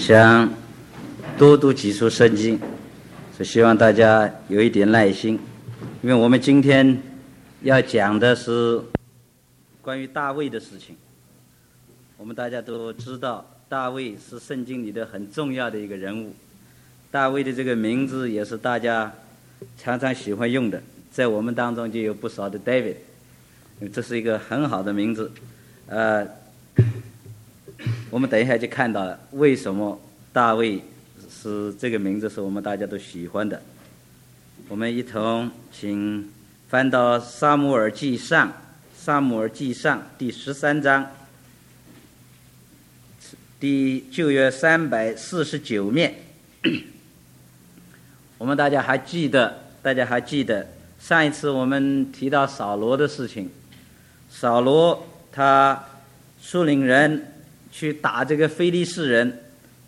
想多读几处圣经，所以希望大家有一点耐心，因为我们今天要讲的是关于大卫的事情。我们大家都知道，大卫是圣经里的很重要的一个人物。大卫的这个名字也是大家常常喜欢用的，在我们当中就有不少的 David， 这是一个很好的名字。我们等一下就看到了为什么大卫是这个名字是我们大家都喜欢的。我们一同请翻到撒母耳记上第13章旧约349面。我们大家还记得上一次我们提到扫罗的事情。扫罗他率领人去打这个非利士人，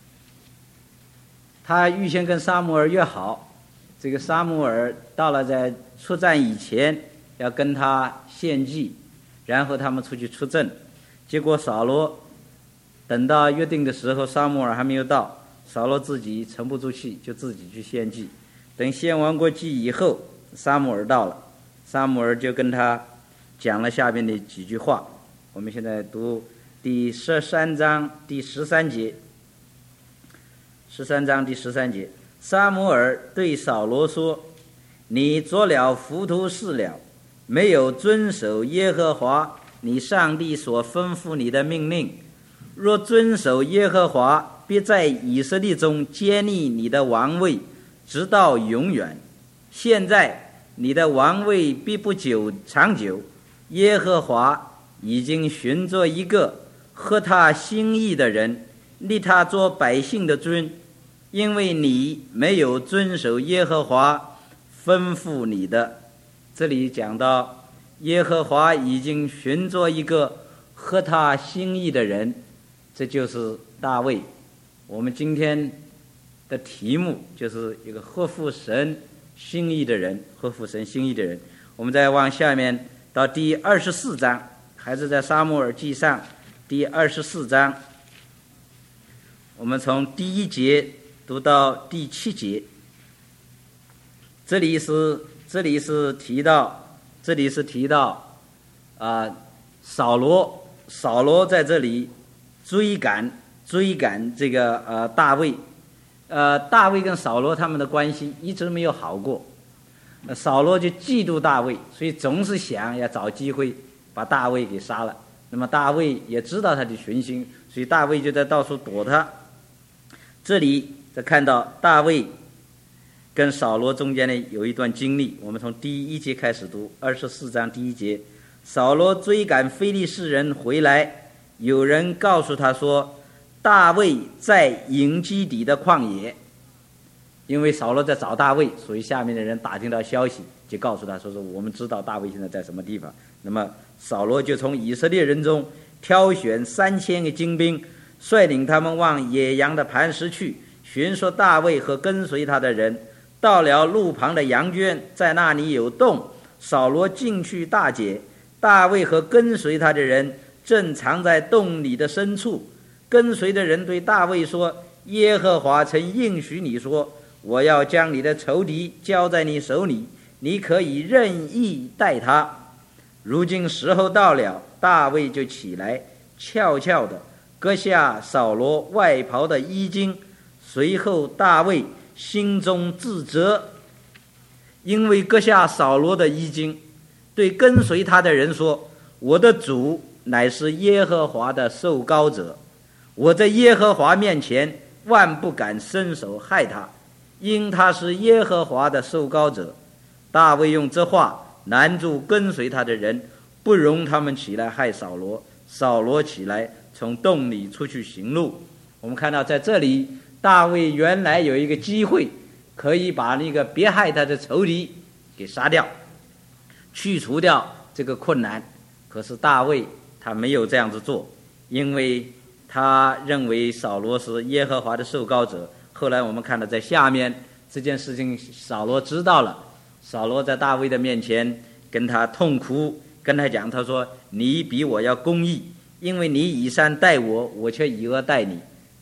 他预先跟撒母耳约好，这个撒母耳到了在出战以前要跟他献祭，然后他们出去出征。结果扫罗等到约定的时候，撒母耳还没有到，扫罗自己沉不住气，就自己去献祭。等献完过祭以后，撒母耳到了，撒母耳就跟他讲了下面的几句话。我们现在读第13章第13节。13章第13节，撒母耳对扫罗说：你做了糊涂事了，没有遵守耶和华你上帝所吩咐你的命令。若遵守耶和华，必在以色列中建立你的王位，直到永远。现在你的王位必不长久，耶和华已经寻着一个合他心意的人，立他做百姓的君，因为你没有遵守耶和华吩咐你的。这里讲到耶和华已经寻着一个合他心意的人，这就是大卫。我们今天的题目就是一个合乎神心意的人，合乎神心意的人。我们再往下面到第24章，还是在撒母耳记上第24章，我们从第1节读到第7节。这里是提到扫罗在这里追赶这个大卫。大卫跟扫罗他们的关系一直没有好过，扫罗就嫉妒大卫，所以总是想要找机会把大卫给杀了。那么大卫也知道他的存心，所以大卫就在到处躲他。这里再看到大卫跟扫罗中间呢有一段经历，我们从第1节开始读。24章第1节，扫罗追赶非利士人回来，有人告诉他说，大卫在营基底的旷野。因为扫罗在找大卫，所以下面的人打听到消息，就告诉他说我们知道大卫现在在什么地方。那么扫罗就从以色列人中挑选3000个精兵，率领他们往野羊的磐石去，寻索大卫和跟随他的人。到了路旁的羊圈，在那里有洞，扫罗进去大解，大卫和跟随他的人正藏在洞里的深处。跟随的人对大卫说，耶和华曾应许你说，我要将你的仇敌交在你手里，你可以任意待他。如今时候到了，大卫就起来，悄悄地割下扫罗外袍的衣襟。随后大卫心中自责，因为割下扫罗的衣襟，对跟随他的人说，我的主乃是耶和华的受膏者，我在耶和华面前万不敢伸手害他，因他是耶和华的受膏者。大卫用这话拦住跟随他的人，不容他们起来害扫罗。扫罗起来，从洞里出去行路。我们看到在这里，大卫原来有一个机会可以把那个别害他的仇敌给杀掉，去除掉这个困难。可是大卫他没有这样子做，因为他认为扫罗是耶和华的受膏者。后来我们看到在下面这件事情扫罗知道了，扫罗在大卫的面前跟他痛哭，跟他讲，他说，你比我要公义，因为你以善待我，我却以恶待你。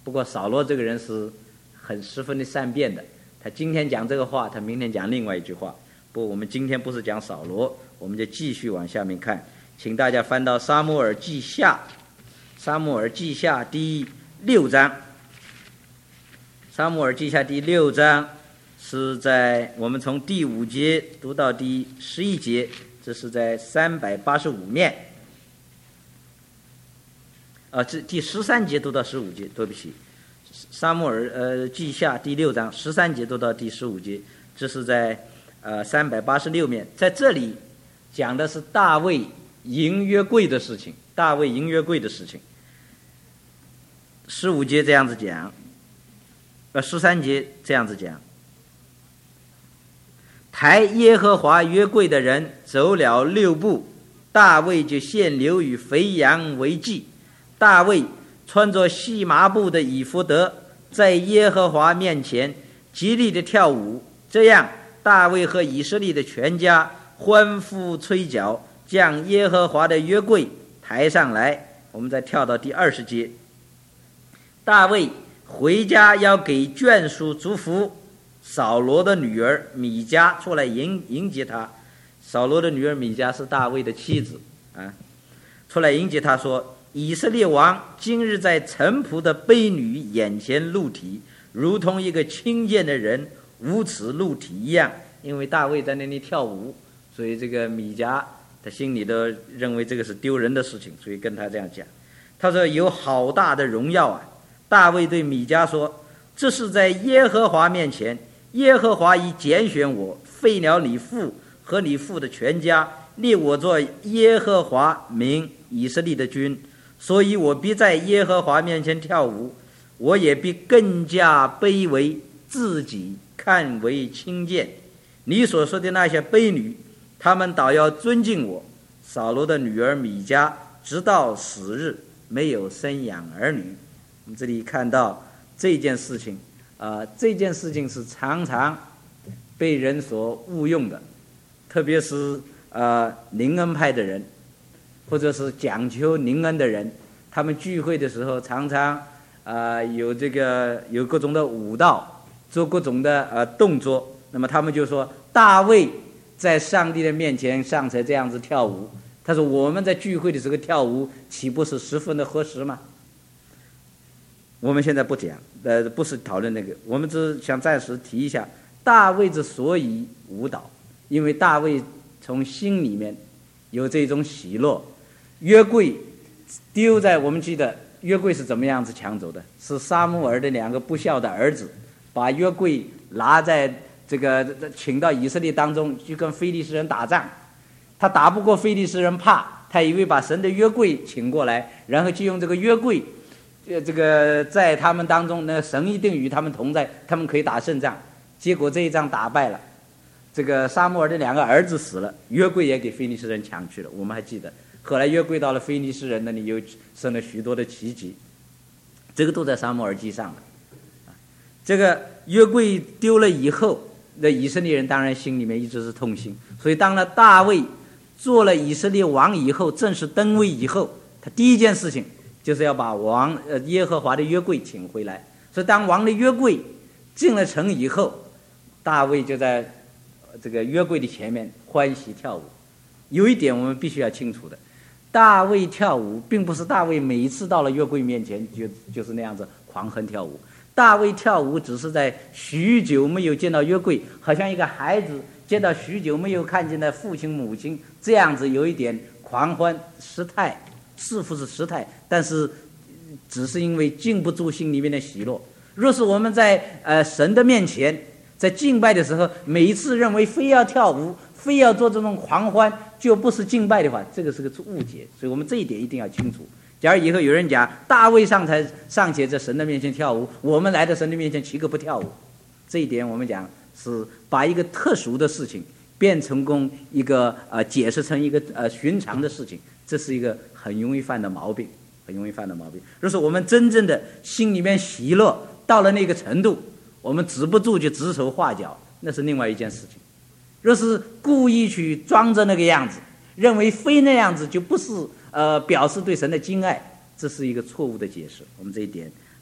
不过扫罗这个人是十分的善变的，他今天讲这个话，他明天讲另外一句话。不过我们今天不是讲扫罗，我们就继续往下面看，请大家翻到撒母耳记下，撒母耳记下第6章。撒母耳记下第6章是在我们从第5节读到第11节，这是在385面。这第13节读到15节，对不起，撒母耳记下第6章13节读到第15节，这是在386面。在这里讲的是大卫迎约柜的事情，大卫迎约柜的事情。15节这样子讲，13节这样子讲，抬耶和华约柜的人走了6步，大卫就献牛与肥羊为祭。大卫穿着细麻布的以弗得，在耶和华面前极力的跳舞，这样大卫和以色列的全家欢呼吹角，将耶和华的约柜抬上来。我们再跳到第20节，大卫回家要给眷属祝福，扫罗的女儿米迦出来迎接他。扫罗的女儿米迦是大卫的妻子出来迎接他，说以色列王今日在臣仆的婢女眼前露体，如同一个轻贱的人无耻露体一样。因为大卫在那里跳舞，所以这个米迦他心里都认为这个是丢人的事情，所以跟他这样讲。他说有好大的荣耀啊！大卫对米迦说，这是在耶和华面前，耶和华已拣选我，废了你父和你父的全家，立我做耶和华名以色列的君，所以我必在耶和华面前跳舞，我也必更加卑微，自己看为轻贱。你所说的那些婢女，他们倒要尊敬我。扫罗的女儿米迦直到死日没有生养儿女。我们这里看到这件事情这件事情是常常被人所误用的，特别是灵恩派的人，或者是讲求灵恩的人，他们聚会的时候常常有各种的舞蹈，做各种的动作。那么他们就说大卫在上帝的面前上才这样子跳舞，他说我们在聚会的时候跳舞岂不是十分的合适吗？我们现在不讲不是讨论那个，我们只想暂时提一下大卫之所以舞蹈，因为大卫从心里面有这种喜乐。约柜丢在，我们记得约柜是怎么样子抢走的，是撒母耳的2个不孝的儿子把约柜拿在请到以色列当中去跟非利士人打仗，他打不过非利士人，怕他以为把神的约柜请过来，然后就用这个约柜在他们当中，那神一定与他们同在，他们可以打胜仗。结果这一仗打败了，撒母耳的2个儿子死了，约柜也给非利士人抢去了。我们还记得后来约柜到了非利士人那里，又生了许多的奇迹，这个都在撒母耳记上了。这个约柜丢了以后，那以色列人当然心里面一直是痛心，所以当了大卫做了以色列王以后，正式登位以后，他第一件事情就是要把耶和华的约柜请回来。所以当王的约柜进了城以后，大卫就在这个约柜的前面欢喜跳舞。有一点我们必须要清楚的，大卫跳舞并不是大卫每一次到了约柜面前就是那样子狂哼跳舞。大卫跳舞只是在许久没有见到约柜，好像一个孩子见到许久没有看见的父亲母亲，这样子有一点狂欢失态，似乎是失态，但是只是因为禁不住心里面的喜乐。若是我们在神的面前在敬拜的时候，每一次认为非要跳舞，非要做这种狂欢，就不是敬拜的话，这个是个误解。所以我们这一点一定要清楚。假如以后有人讲大卫尚且在神的面前跳舞，我们来到神的面前岂可不跳舞？这一点我们讲是把一个特殊的事情变成一个解释成一个寻常的事情，这是一个很容易犯的毛病，很容易犯的毛病。若是我们真正的心里面喜乐到了那个程度，我们止不住就指手画脚，那是另外一件事情。若是故意去装着那个样子，认为非那样子就不是表示对神的敬爱，这是一个错误的解释。我们这一点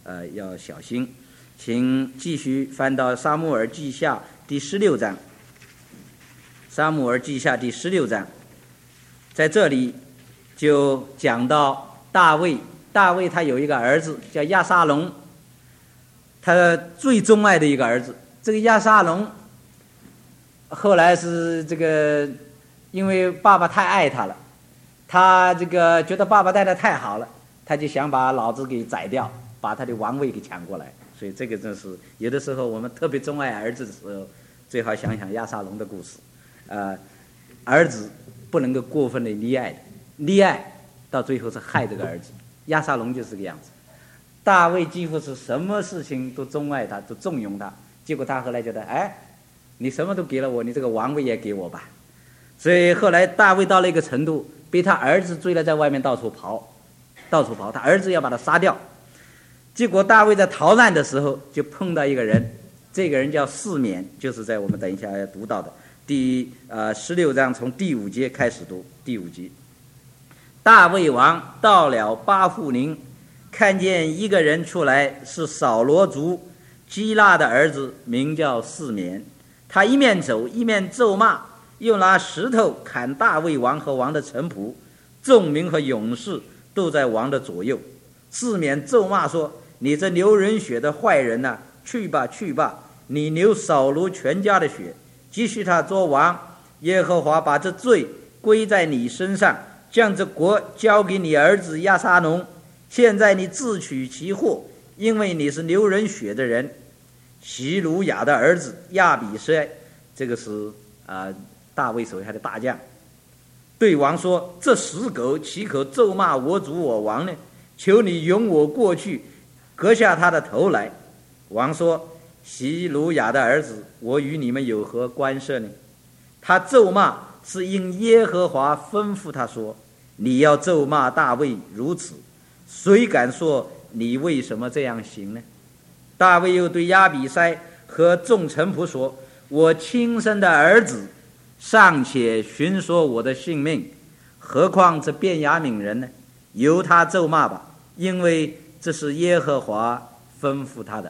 要小心。请继续翻到撒母耳记下第16章。撒母耳记下第16章，在这里就讲到大卫。大卫他有一个儿子叫亚撒龙，他最钟爱的一个儿子。这个亚撒龙后来是这个，因为爸爸太爱他了，他这个觉得爸爸带的太好了，他就想把老子给宰掉，把他的王位给抢过来。所以这个真是有的时候我们特别钟爱儿子的时候，最好想想亚撒龙的故事。儿子不能够过分的溺爱，溺爱到最后是害这个儿子。亚撒龙就是这个样子。大卫几乎是什么事情都钟爱他，都重用他，结果他后来觉得，你什么都给了我，你这个王位也给我吧。所以后来大卫到了一个程度，被他儿子追了，在外面到处跑，他儿子要把他杀掉。结果大卫在逃难的时候就碰到一个人，这个人叫示勉，就是在我们等一下要读到的第16章从第5节开始读。第5节，大卫王到了巴户宁，看见一个人出来，是扫罗族基拉的儿子，名叫示勉。他一面走一面咒骂，又拿石头砍大卫王和王的臣仆，众民和勇士都在王的左右。示勉咒骂说：你这流人血的坏人啊，去吧去吧，你流扫罗全家的血，继续他做王。耶和华把这罪归在你身上，将这国交给你儿子亚撒龙。现在你自取其祸，因为你是流人血的人。希鲁雅的儿子亚比筛，这个是大卫手下的大将，对王说：这死狗岂可咒骂我主我王呢？求你容我过去，割下他的头来。王说：希鲁雅的儿子，我与你们有何关涉呢？他咒骂是因耶和华吩咐他说：你要咒骂大卫如此，谁敢说你为什么这样行呢？大卫又对亚比筛和众臣仆说：我亲生的儿子尚且寻索我的性命，何况这便雅悯人呢？由他咒骂吧，因为这是耶和华吩咐他的。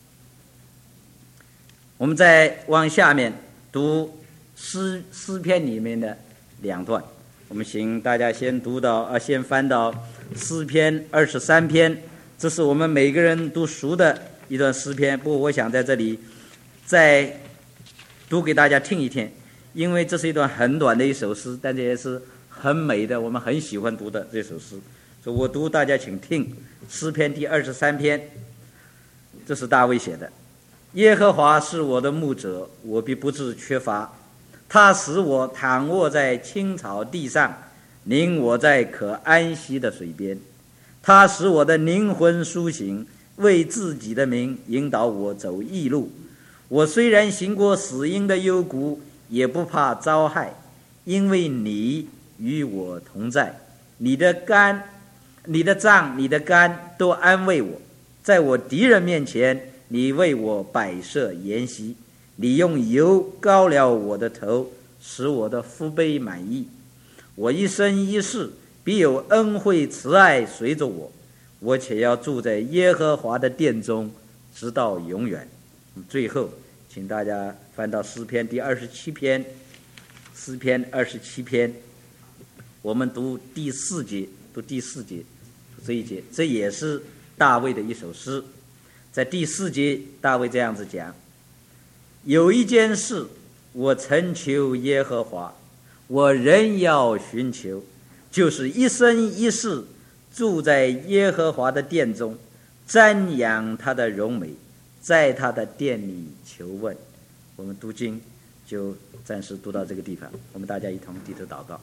我们再往下面读诗篇里面的2段。我们请大家先翻到诗篇23篇，这是我们每个人都熟的一段诗篇，不过我想在这里再读给大家听一听，因为这是一段很短的一首诗，但这也是很美的，我们很喜欢读的这首诗。所以我读，大家请听。诗篇第23篇，这是大卫写的。耶和华是我的牧者，我必不致缺乏。他使我躺卧在青草地上，领我在可安息的水边。他使我的灵魂苏醒，为自己的名引导我走义路。我虽然行过死荫的幽谷，也不怕遭害，因为你与我同在。你的杖、你的竿都安慰我。在我敌人面前，你为我摆设筵席。你用油膏了我的头，使我的福杯满溢。我一生一世必有恩惠慈爱随着我，我且要住在耶和华的殿中，直到永远。最后请大家翻到诗篇第27篇。诗篇27篇，我们读第4节，这一节，这也是大卫的一首诗。在第4节，大卫这样子讲：有一件事我曾求耶和华，我仍要寻求，就是一生一世住在耶和华的殿中，瞻仰他的荣美，在他的殿里求问。我们读经就暂时读到这个地方，我们大家一同低头祷告。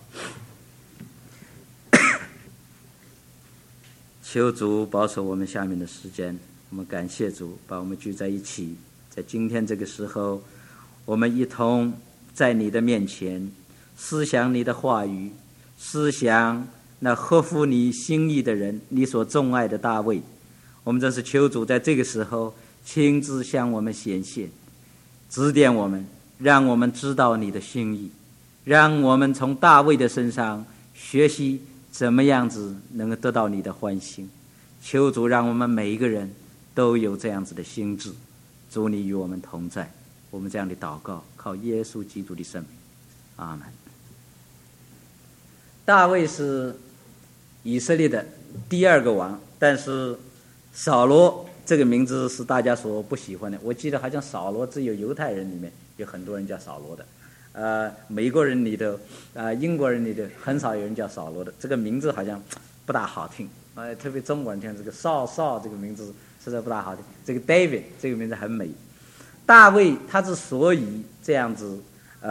求主保守我们下面的时间，我们感谢主把我们聚在一起，在今天这个时候，我们一同在你的面前思想你的话语，思想那合乎你心意的人，你所钟爱的大卫。我们真是求主在这个时候亲自向我们显现，指点我们，让我们知道你的心意，让我们从大卫的身上学习怎么样子能够得到你的欢心。求主让我们每一个人都有这样子的心志。主，你与我们同在。我们这样的祷告，靠耶稣基督的圣名，阿们。大卫是以色列的第二个王，但是扫罗这个名字是大家所不喜欢的。我记得好像扫罗只有犹太人里面有很多人叫扫罗的，美国人里头，英国人里头很少有人叫扫罗的。这个名字好像不大好听，特别中国人听这个少这个名字实在不大好听。这个 David 这个名字很美。大卫他之所以这样子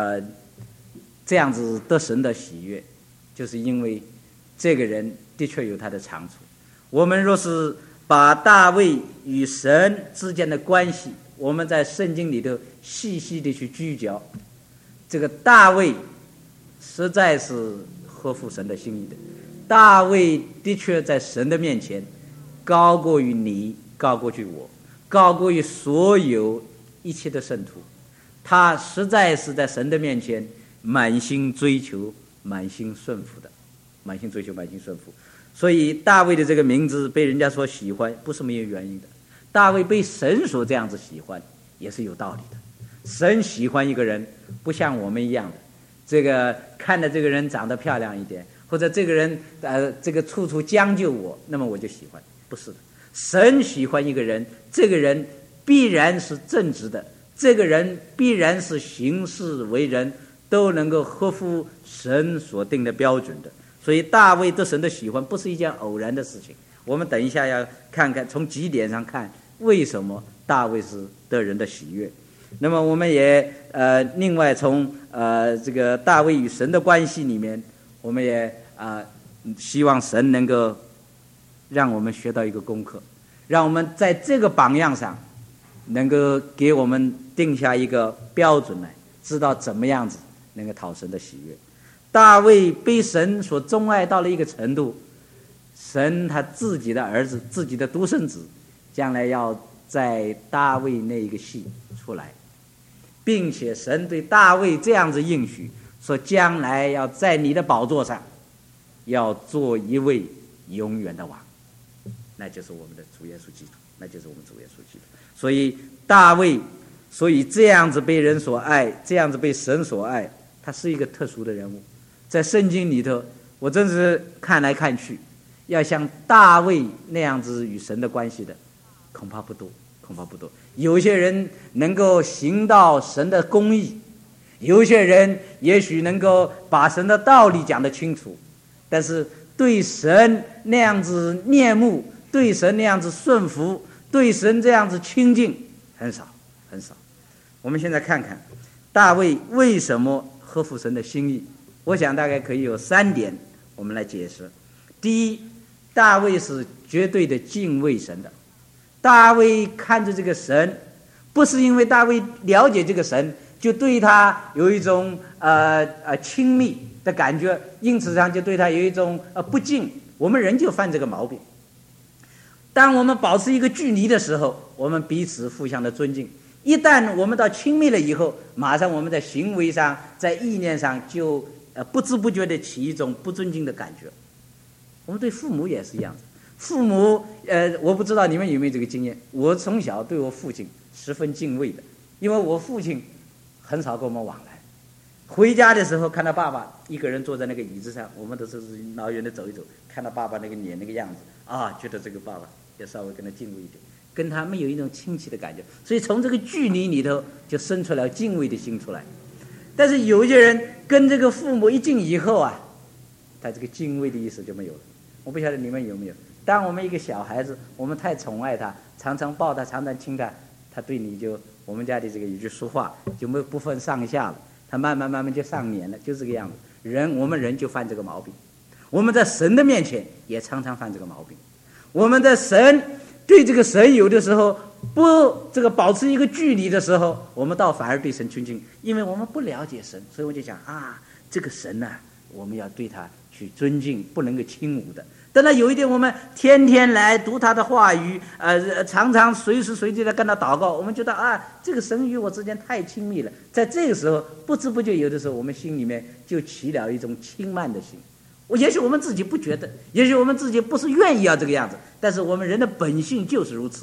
得神的喜悦，就是因为这个人的确有他的长处。我们若是把大卫与神之间的关系，我们在圣经里头细细的去聚焦，这个大卫实在是合乎神的心意的。大卫的确在神的面前高过于你，高过于我，高过于所有一切的圣徒。他实在是在神的面前满心追求，满心顺服的，满心追求，满心顺服。所以大卫的这个名字被人家所喜欢，不是没有原因的。大卫被神所这样子喜欢，也是有道理的。神喜欢一个人，不像我们一样的，这个看着这个人长得漂亮一点，或者这个人这个处处将就我，那么我就喜欢。不是的，神喜欢一个人，这个人必然是正直的，这个人必然是行事为人都能够合乎神所定的标准的。所以大卫得神的喜欢不是一件偶然的事情。我们等一下要看看从几点上看为什么大卫是得人的喜悦。那么我们也另外从这个大卫与神的关系里面，我们也希望神能够让我们学到一个功课，让我们在这个榜样上能够给我们定下一个标准来，知道怎么样子能够讨神的喜悦。大卫被神所钟爱到了一个程度，神他自己的儿子，自己的独生子，将来要在大卫那一个系出来，并且神对大卫这样子应许，说将来要在你的宝座上要做一位永远的王，那就是我们的主耶稣基督，那就是我们主耶稣基督。所以大卫这样子被人所爱，这样子被神所爱，他是一个特殊的人物。在圣经里头，我真是看来看去，要像大卫那样子与神的关系的恐怕不多，恐怕不多。有些人能够行到神的公义，有些人也许能够把神的道理讲得清楚，但是对神那样子念慕，对神那样子顺服，对神这样子亲近，很少很少。我们现在看看大卫为什么合乎神的心意，我想大概可以有3点我们来解释。第一，大卫是绝对的敬畏神的。大卫看着这个神，不是因为大卫了解这个神就对他有一种亲密的感觉，因此上就对他有一种不敬。我们人就犯这个毛病，当我们保持一个距离的时候，我们彼此互相的尊敬。一旦我们到亲密了以后，马上我们在行为上，在意念上就不知不觉地起一种不尊敬的感觉。我们对父母也是一样的。父母我不知道你们有没有这个经验，我从小对我父亲十分敬畏的，因为我父亲很少跟我们往来。回家的时候看到爸爸一个人坐在那个椅子上，我们都是老远的走一走，看到爸爸那个脸那个样子觉得这个爸爸也稍微跟他敬畏一点，跟他们有一种亲戚的感觉，所以从这个距离里头就生出来敬畏的心出来。但是有一些人跟这个父母一近以后他这个敬畏的意思就没有了。我不晓得你们有没有，当我们一个小孩子，我们太宠爱他，常常抱他，常常亲他，他对你就，我们家的这个有句俗话，就没有不分上下了，他慢慢就上脸了，就这个样子。我们人就犯这个毛病，我们在神的面前也常常犯这个毛病。我们在对这个神有的时候不这个保持一个距离的时候，我们倒反而对神亲近，因为我们不了解神，所以我就想这个神我们要对他去尊敬，不能够轻侮的。等到有一天我们天天来读他的话语，常常随时随地的跟他祷告，我们觉得这个神与我之间太亲密了。在这个时候不知不觉，有的时候我们心里面就起了一种轻慢的心。也许我们自己不觉得，也许我们自己不是愿意要这个样子，但是我们人的本性就是如此。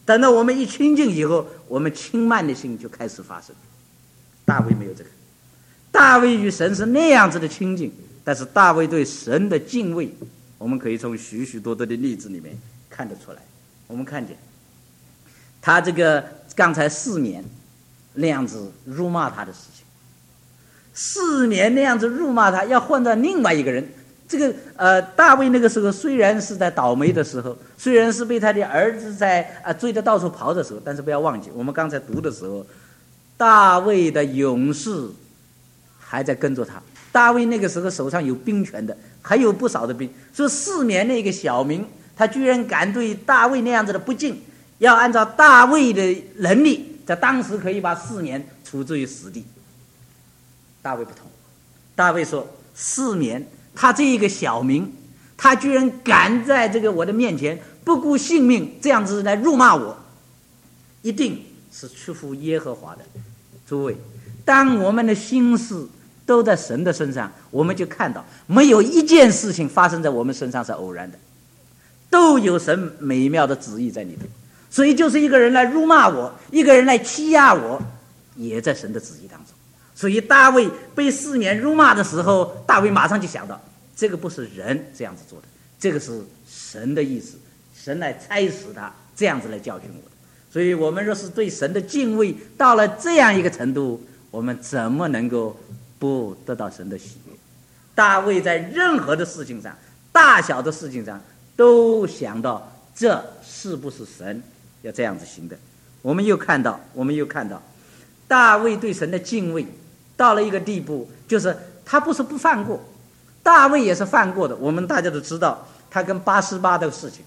等到我们一清净以后，我们轻慢的心就开始发生。大卫没有这个，大卫与神是那样子的亲近，但是大卫对神的敬畏，我们可以从许许多多的例子里面看得出来。我们看见他这个刚才4年那样子辱骂他的事情，4年那样子辱骂他，要换到另外一个人。这个大卫那个时候虽然是在倒霉的时候，虽然是被他的儿子在追着到处跑的时候，但是不要忘记，我们刚才读的时候，大卫的勇士还在跟着他。大卫那个时候手上有兵权的，还有不少的兵。说4年那个小民，他居然敢对大卫那样子的不敬，要按照大卫的能力，在当时可以把4年处置于死地。大卫不同，大卫说4年。他这一个小民，他居然敢在这个我的面前不顾性命这样子来辱骂我，一定是屈服耶和华的。诸位，当我们的心思都在神的身上，我们就看到没有一件事情发生在我们身上是偶然的，都有神美妙的旨意在里头。所以就是一个人来辱骂我，一个人来欺压我，也在神的旨意当中。所以大卫被4年辱骂的时候，大卫马上就想到，这个不是人这样子做的，这个是神的意思，神来差使他这样子来教训我的。所以我们若是对神的敬畏到了这样一个程度，我们怎么能够不得到神的喜悦？大卫在任何的事情上，大小的事情上，都想到这是不是神要这样子行的。我们又看到大卫对神的敬畏到了一个地步，就是他不是不犯过，大卫也是犯过的。我们大家都知道，他跟八十八的事情，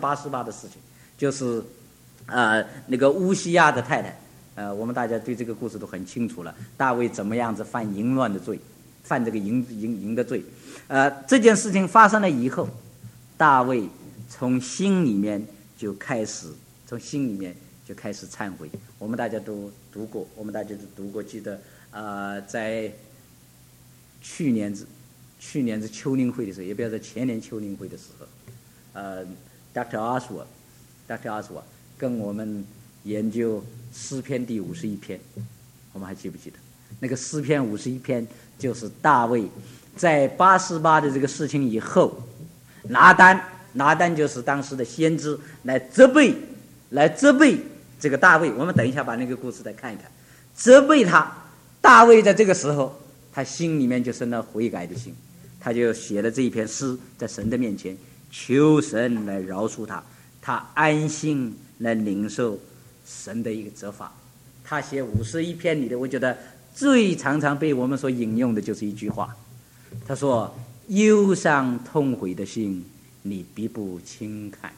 就是那个乌西亚的太太，我们大家对这个故事都很清楚了。大卫怎么样子犯淫乱的罪，犯这个淫的罪，这件事情发生了以后，大卫从心里面就开始忏悔。我们大家都读过，记得在去年子秋令会的时候，也不要在前年秋令会的时候，Dr. Oswald 跟我们研究诗篇第51篇，我们还记不记得？那个诗篇51篇就是大卫在88的这个事情以后，拿单就是当时的先知，来责备这个大卫。我们等一下把那个故事再看一看，责备他。大卫在这个时候，他心里面就生了悔改的心，他就写了这一篇诗，在神的面前求神来饶恕他，他安心来领受神的一个责罚。他写51篇里的，我觉得最常常被我们所引用的就是一句话，他说：忧伤痛悔的心，你必不轻看。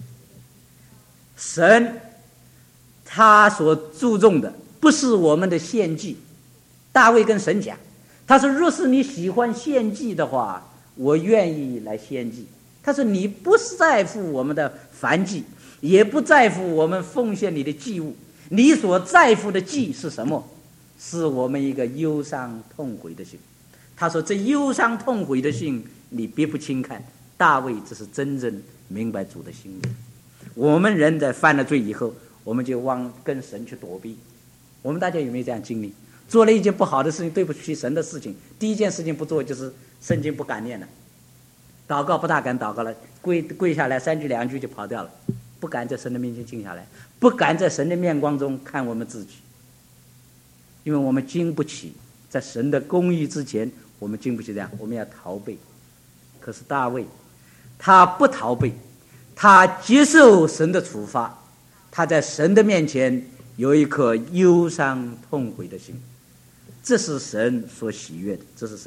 神他所注重的不是我们的献祭。大卫跟神讲，他说若是你喜欢献祭的话，我愿意来献祭。他说你不在乎我们的燔祭，也不在乎我们奉献你的祭物，你所在乎的祭是什么？是我们一个忧伤痛悔的心。他说这忧伤痛悔的心，你别不轻看。大卫这是真正明白主的心意。我们人在犯了罪以后，我们就往跟神去躲避。我们大家有没有这样经历？做了一件不好的事情，对不起神的事情，第一件事情不做就是圣经不敢念了，祷告不大敢祷告了，跪下来3句2句就跑掉了，不敢在神的面前静下来，不敢在神的面光中看我们自己，因为我们经不起在神的公义之前，我们经不起这样，我们要逃避。可是大卫他不逃避，他接受神的处罚，他在神的面前有一颗忧伤痛悔的心，这是神所喜悦的，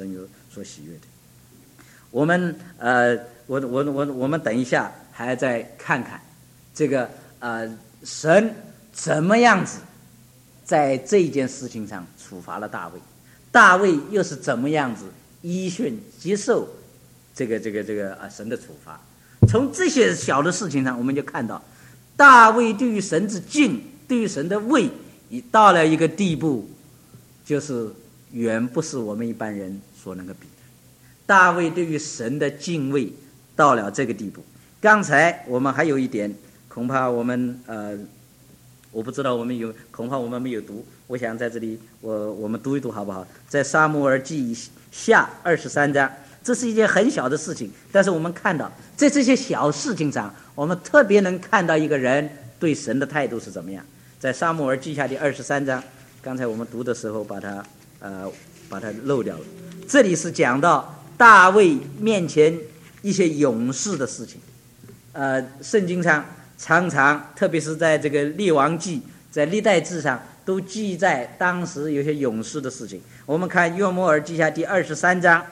我们我们等一下还再看看这个神怎么样子在这件事情上处罚了大卫，大卫又是怎么样子依顺接受这个神的处罚。从这些小的事情上，我们就看到大卫对于神之敬，对于神的畏，已到了一个地步，就是远不是我们一般人所能够比的。大卫对于神的敬畏到了这个地步。刚才我们还有一点，恐怕我们我不知道恐怕我们没有读。我想在这里我们读一读好不好？在撒母耳记下23章，这是一件很小的事情，但是我们看到在这些小事情上，我们特别能看到一个人对神的态度是怎么样。在撒母耳记下第23章，刚才我们读的时候把它漏掉了。这里是讲到大卫面前一些勇士的事情。圣经上常常，特别是在这个列王记、在历代志上，都记载当时有些勇士的事情。我们看约摩尔记下第23章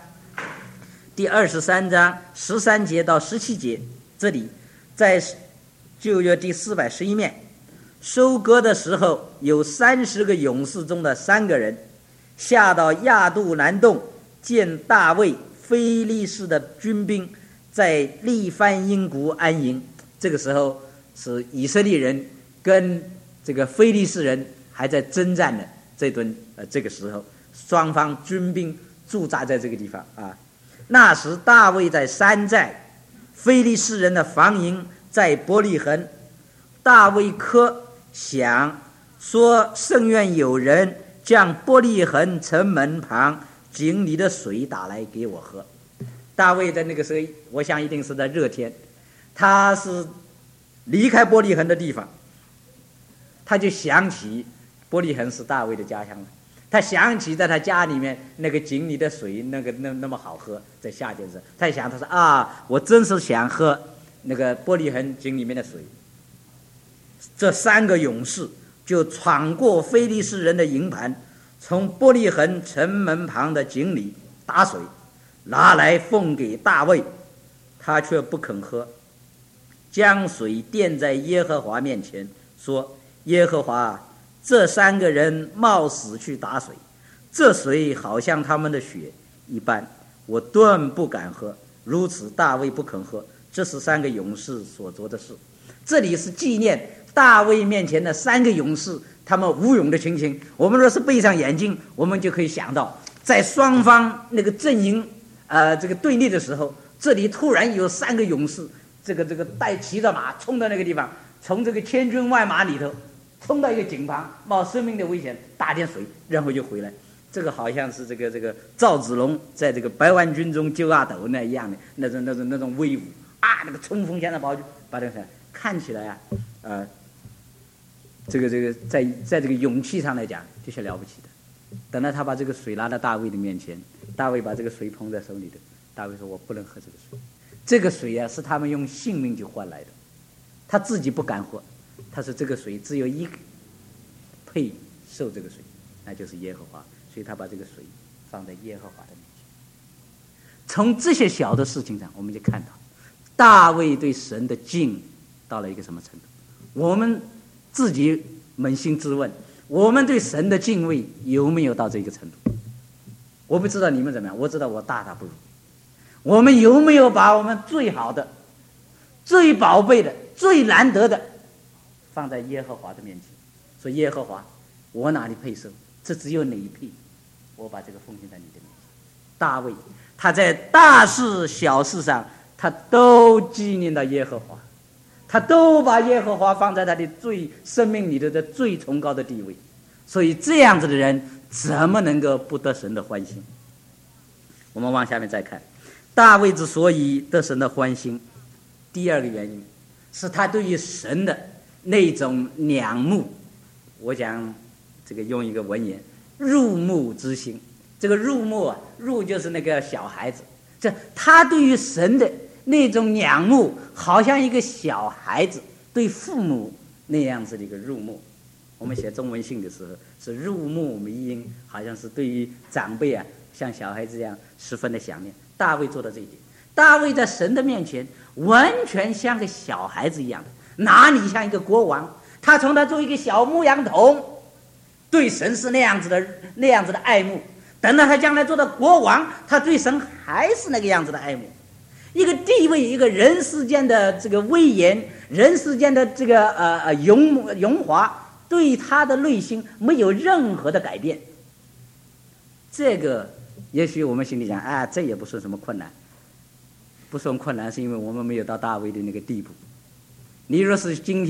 13节到17节，这里在旧约第411面，收割的时候，有30个勇士中的3个人下到亚杜兰洞，见大卫非利士的军兵在利番因谷安营。这个时候是以色列人跟这个非利士人还在征战的这个时候，双方军兵驻扎在这个地方啊。那时大卫在山寨，非利士人的防营在伯利恒。大卫渴想说，甚愿有人将伯利恒城门旁井里的水打来给我喝。大卫在那个时候，我想一定是在热天，他是离开伯利恒的地方，他就想起伯利恒是大卫的家乡了。他想起在他家里面那个井里的水那么好喝，在夏天时，他想，他说啊，我真是想喝那个伯利恒井里面的水。这3个勇士就闯过非利士人的营盘，从伯利恒城门旁的井里打水，拿来奉给大卫，他却不肯喝，将水垫在耶和华面前，说：耶和华，这3个人冒死去打水，这水好像他们的血一般，我顿不敢喝。如此大卫不肯喝，这是3个勇士所做的事。这里是纪念大卫面前的3个勇士他们武勇的情形。我们若是闭上眼睛，我们就可以想到，在双方那个阵营这个对立的时候，这里突然有3个勇士，这个带骑着马冲到那个地方，从这个千军万马里头冲到一个井旁，冒生命的危险打点水，然后就回来。这个好像是这个赵子龙在这个百万军中救阿斗那一样的那种威武啊，那个冲锋陷阵跑去把这个看起来啊，这个在这个勇气上来讲就是了不起的。等到他把这个水拿到大卫的面前，大卫把这个水捧在手里的，大卫说：我不能喝这个水。这个水啊，是他们用性命去换来的，他自己不敢喝。他说这个水只有一个配受这个水，那就是耶和华，所以他把这个水放在耶和华的面前。从这些小的事情上，我们就看到大卫对神的敬到了一个什么程度。我们自己扪心自问，我们对神的敬畏有没有到这个程度？我不知道你们怎么样，我知道我大不如。我们有没有把我们最好的、最宝贝的、最难得的放在耶和华的面前，说耶和华，我哪里配受？这只有你配，我把这个奉献在你的面前。大卫他在大事小事上，他都纪念到耶和华，他都把耶和华放在他的生命里的最崇高的地位。所以这样子的人怎么能够不得神的欢心？我们往下面再看，大卫之所以得神的欢心，第二个原因是他对于神的那种仰慕。我讲这个用一个文言，入目之心。这个入目啊，入就是那个小孩子，这他对于神的那种仰慕，好像一个小孩子对父母那样子的一个入目。我们写中文信的时候是入目迷因，好像是对于长辈啊，像小孩子一样十分的想念。大卫做到这一点，大卫在神的面前完全像个小孩子一样，哪里像一个国王？他从他做一个小牧羊童，对神是那样子的爱慕。等到他将来做到国王，他对神还是那个样子的爱慕。一个地位，一个人世间的这个威严，人世间的这个荣华，对他的内心没有任何的改变。这个也许我们心里讲啊，这也不算什么困难，不算困难是因为我们没有到大卫的那个地步。你若是今天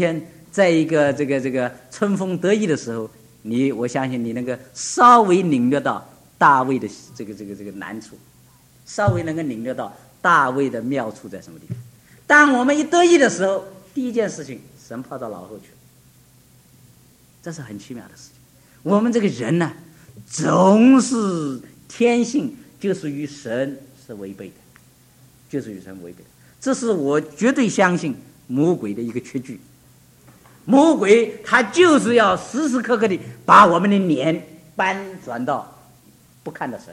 在一个这个春风得意的时候，我相信你能够稍微领略到大卫的这个难处，稍微能够领略到大卫的妙处在什么地方。当我们一得意的时候，第一件事情神抛到脑后去了，这是很奇妙的事情。我们这个人呢，总是天性就是与神是违背的，就是与神违背的。这是我绝对相信魔鬼的一个缺据。魔鬼他就是要时时刻刻的把我们的脸搬转到不看到神。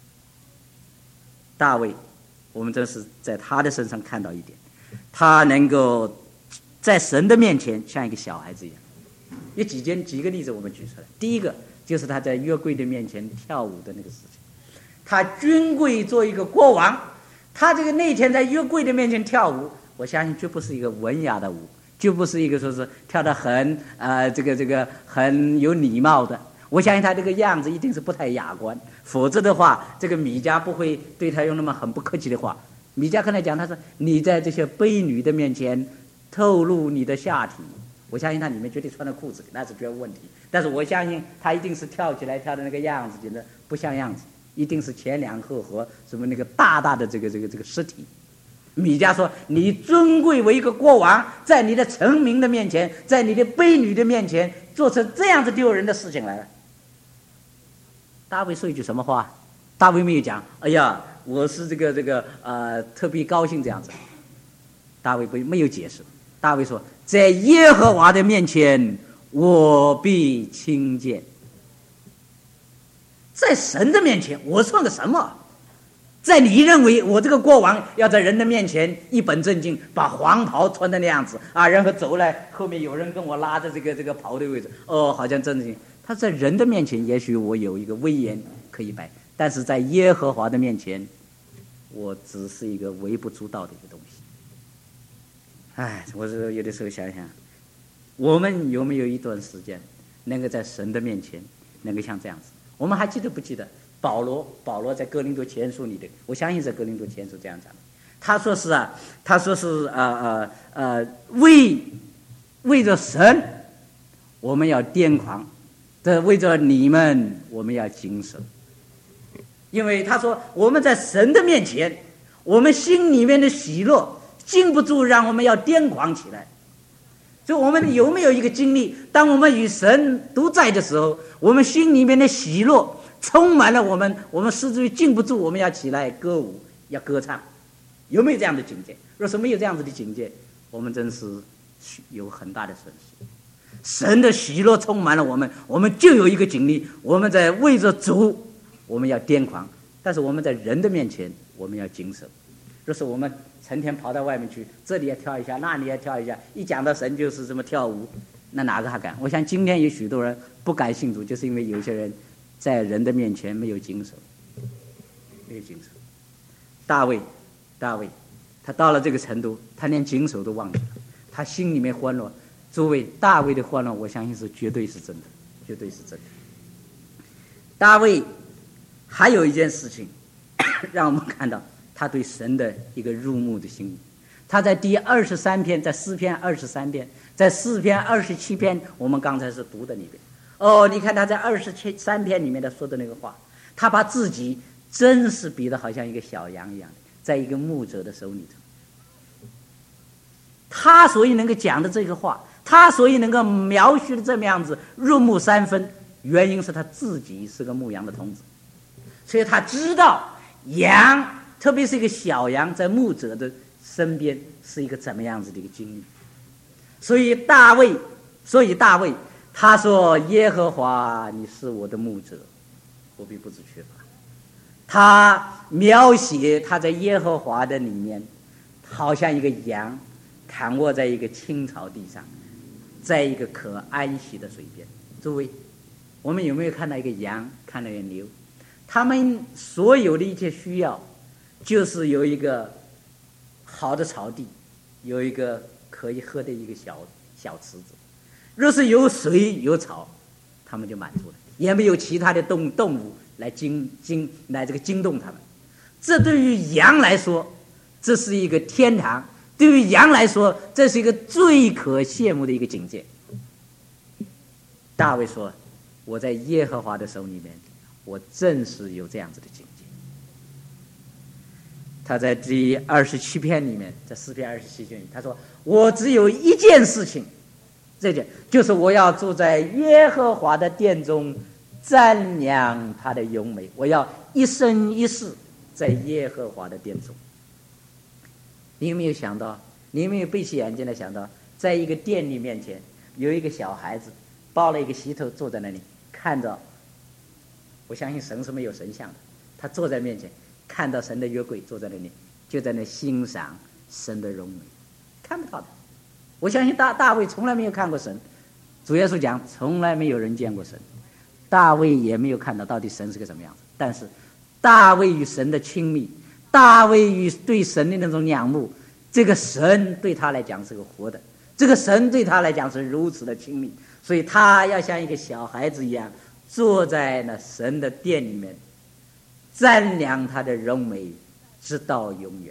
大卫，我们真是在他的身上看到一点，他能够在神的面前像一个小孩子一样。有几个例子我们举出来。第一个就是他在约柜的面前跳舞的那个事情。他军贵做一个国王，他那天在约柜的面前跳舞，我相信绝不是一个文雅的舞，就不是一个说是跳得很很有礼貌的。我相信他这个样子一定是不太雅观，否则的话，这个米迦不会对他用那么很不客气的话。米迦跟他讲，他说你在这些婢女的面前透露你的下体。我相信他里面绝对穿了裤子，那是绝无问题。但是我相信他一定是跳起来跳的那个样子，觉得不像样子，一定是前两后合，什么那个大大的这个尸体。米迦说：“你尊贵为一个国王，在你的臣民的面前，在你的婢女的面前，做成这样子丢人的事情来了。”大卫说一句什么话？大卫没有讲：“哎呀，我是特别高兴这样子。”大卫没有解释。大卫说：“在耶和华的面前，我必轻贱。在神的面前，我算个什么？在你认为我这个国王要在人的面前一本正经，把黄袍穿的那样子啊，然后走来，后面有人跟我拉着这个袍的位置，好像正经。他在人的面前，也许我有一个威严可以摆，但是在耶和华的面前，我只是一个微不足道的一个东西。我是有的时候想想，我们有没有一段时间能够在神的面前能够像这样子？我们还记得不记得保罗在哥林多前书里的，我相信在哥林多前书这样讲的，他说是为着神我们要癫狂，为着你们我们要谨守。因为他说我们在神的面前，我们心里面的喜乐禁不住让我们要癫狂起来。所以我们有没有一个经历，当我们与神独在的时候，我们心里面的喜乐充满了我们甚至于禁不住我们要起来歌舞，要歌唱。有没有这样的境界？若是没有这样子的境界，我们真是有很大的损失。神的喜乐充满了我们就有一个经历，我们在为着主我们要癫狂，但是我们在人的面前我们要谨守。若是我们成天跑到外面去，这里也跳一下，那里也跳一下，一讲到神就是这么跳舞，那哪个还敢？我想今天有许多人不敢信主，就是因为有些人在人的面前没有谨守，没有谨守。大卫他到了这个程度，他连谨守都忘记了，他心里面欢乐。诸位，大卫的欢乐我相信是绝对是真的，绝对是真的。大卫还有一件事情让我们看到他对神的一个入目的心意。他在第23篇，在诗篇23篇，在诗篇27篇，我们刚才是读的里边。你看他在23篇里面的说的那个话，他把自己真是比得好像一个小羊一样，在一个牧者的手里头。他所以能够讲的这个话，他所以能够描述的这么样子入木三分，原因是他自己是个牧羊的童子，所以他知道羊，特别是一个小羊在牧者的身边是一个怎么样子的一个经历。所以大卫他说：“耶和华，你是我的牧者，我必不致缺乏。”他描写他在耶和华的里面，好像一个羊躺卧在一个青草地上，在一个可安息的水边。诸位，我们有没有看到一个羊，看到一个牛？他们所有的一切需要，就是有一个好的草地，有一个可以喝的一个小池子。若是有水有草，他们就满足了，也没有其他的动物来惊动他们。这对于羊来说，这是一个天堂；对于羊来说，这是一个最可羡慕的一个境界。 大卫说：“我在耶和华的手里面，我正是有这样子的境界。”他在第27篇里面，在诗篇27篇里，他说：“我只有一件事情，这件就是我要住在耶和华的殿中，瞻仰他的荣美。我要一生一世在耶和华的殿中。”你有没有想到？你有没有闭起眼睛来想到，在一个殿里面前有一个小孩子抱了一个膝头坐在那里看着？我相信神是没有神像的，他坐在面前看到神的约柜坐在那里，就在那欣赏神的荣美，看不到的。我相信大卫从来没有看过神，主耶稣讲从来没有人见过神，大卫也没有看到底神是个什么样子。但是大卫与神的亲密，大卫与对神的那种仰慕，这个神对他来讲是个活的，这个神对他来讲是如此的亲密，所以他要像一个小孩子一样坐在那神的殿里面，瞻仰他的荣美直到永远。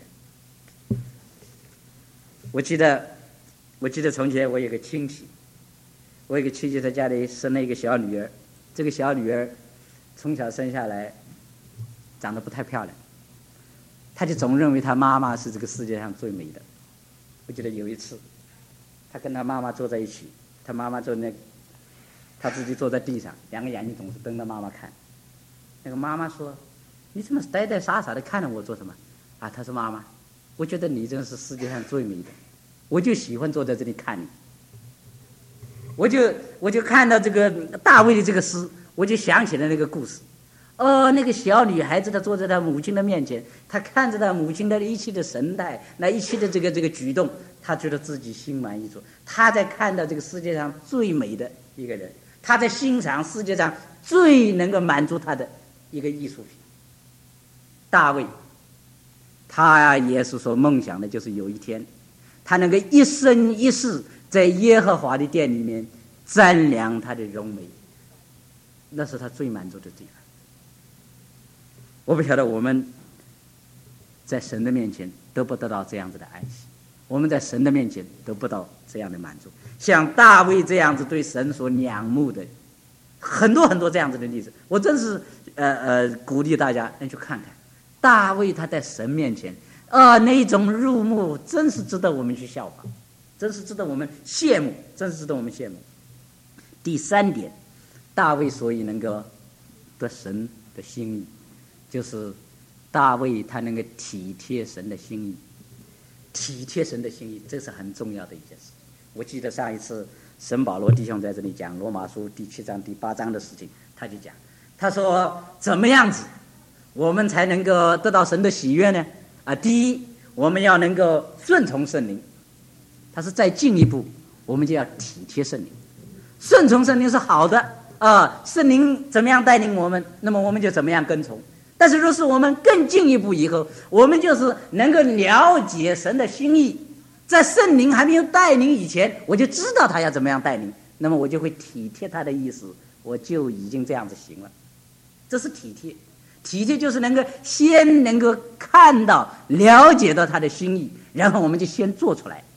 我记得从前我有个亲戚，在家里生了一个小女儿，这个小女儿从小生下来长得不太漂亮，他就总认为他妈妈是这个世界上最美的。我记得有一次他跟他妈妈坐在一起，他妈妈他自己坐在地上，两个眼睛总是瞪着妈妈看。那个妈妈说：“你怎么呆呆傻傻的看着我做什么？”他说：“妈妈，我觉得你真是世界上最美的，我就喜欢坐在这里看你。”我就看到这个大卫的这个诗，我就想起了那个故事。那个小女孩子她坐在她母亲的面前，她看着她母亲的一切的神态，那一切的这个举动，她觉得自己心满意足。她在看到这个世界上最美的一个人，她在欣赏世界上最能够满足她的一个艺术品。大卫，他也是所梦想的，就是有一天，他能够一生一世在耶和华的殿里面瞻仰他的荣美，那是他最满足的地方。我不晓得我们在神的面前得不得到这样子的安息，我们在神的面前得不到这样的满足。像大卫这样子对神所仰慕的，很多很多这样子的例子，我真是鼓励大家能去看看大卫他在神面前那种入目，真是值得我们去效仿，真是值得我们羡慕，真是值得我们羡慕。第三点，大卫所以能够得神的心意，就是大卫他能够体贴神的心意，体贴神的心意，这是很重要的一件事。我记得上一次沈保罗弟兄在这里讲罗马书第7章第8章的事情，他就讲，他说怎么样子我们才能够得到神的喜悦呢？第一，我们要能够顺从圣灵。他是再进一步，我们就要体贴圣灵。顺从圣灵是好的圣灵怎么样带领我们，那么我们就怎么样跟从。但是若是我们更进一步以后，我们就是能够了解神的心意，在圣灵还没有带领以前，我就知道他要怎么样带领，那么我就会体贴他的意思，我就已经这样子行了。这是体贴。体贴就是先能够看到了解到他的心意，然后我们就先做出来。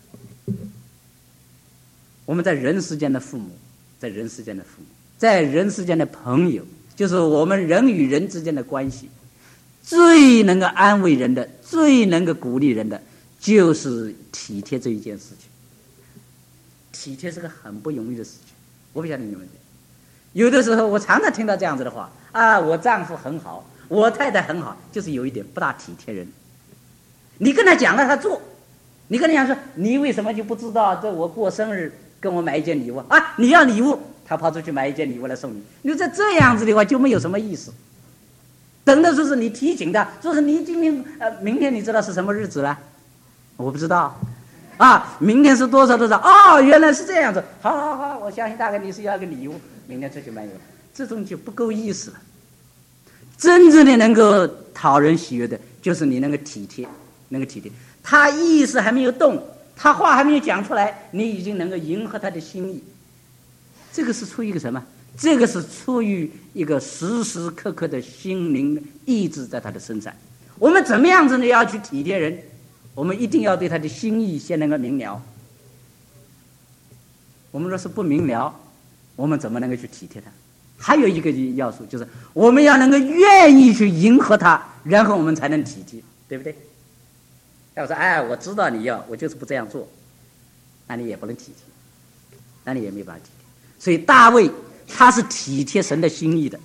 我们在人世间的父母，在人世间的朋友，就是我们人与人之间的关系，最能够安慰人的，最能够鼓励人的，就是体贴这一件事情。体贴是个很不容易的事情，我不晓得你们有的时候我常常听到这样子的话我丈夫很好，我太太很好，就是有一点不大体贴人。你跟他讲了他做，你跟他讲说你为什么就不知道这我过生日跟我买一件礼物你要礼物，他跑出去买一件礼物来送你。你说这样子的话就没有什么意思。等到说是你提醒他，说是你今天明天你知道是什么日子了？我不知道明天是多少原来是这样子，好，我相信大概你是要个礼物，明天出去买礼物，这种就不够意思了。真正的能够讨人喜悦的，就是你能够体贴，他意识还没有动，他话还没有讲出来，你已经能够迎合他的心意。这个是出于一个什么？这个是出于一个时时刻刻的心灵意志在他的身上。我们怎么样子呢？要去体贴人，我们一定要对他的心意先能够明了。我们若是不明了， 我们怎么能够去体贴他？还有一个要素就是我们要能够愿意去迎合他，然后我们才能体贴，对不对？要说哎，我知道你要，我就是不这样做，那你也不能体贴，那你也没办法体贴。所以大卫他是体贴神的心意的，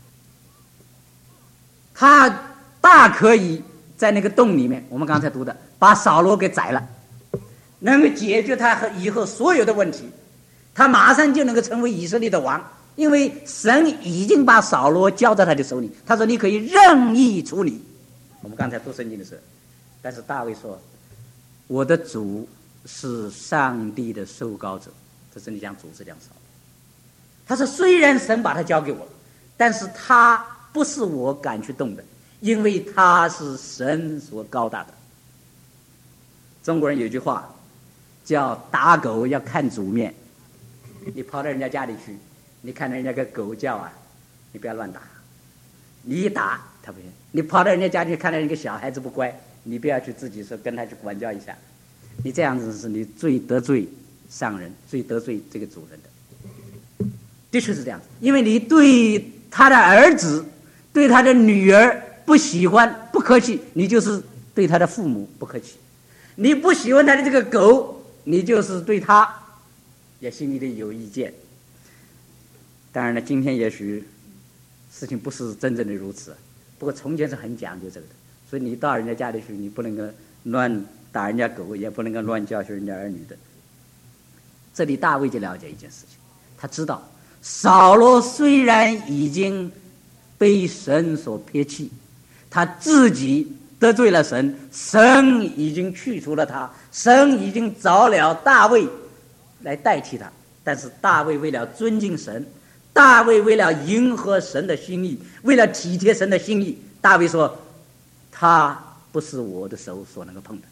他大可以在那个洞里面，我们刚才读的，把扫罗给宰了，能够解决他和以后所有的问题，他马上就能够成为以色列的王。因为神已经把扫罗交在他的手里，他说你可以任意处理。我们刚才读圣经的时候，但是大卫说我的主是上帝的受膏者，这是你讲主是讲扫罗。他说虽然神把他交给我，但是他不是我敢去动的，因为他是神所高大的。中国人有句话叫打狗要看主面，你跑到人家家里去，你看到人家个狗叫啊，你不要乱打，你一打他不行。你跑到人家家里看到一个小孩子不乖，你不要去自己说跟他去管教一下，你这样子是你最得罪上人，最得罪这个主人的。的确是这样子，因为你对他的儿子对他的女儿不喜欢不客气，你就是对他的父母不客气。你不喜欢他的这个狗，你就是对他也心里的有意见。当然了，今天也许事情不是真正的如此，不过从前是很讲究这个的。所以你到人家家里去，你不能够乱打人家狗，也不能够乱教训人家儿女的。这里大卫就了解一件事情，他知道扫罗虽然已经被神所撇弃，他自己得罪了神，神已经去除了他，神已经找了大卫来代替他。但是大卫为了尊敬神，大卫为了迎合神的心意，为了体贴神的心意，大卫说他不是我的手所能够碰的。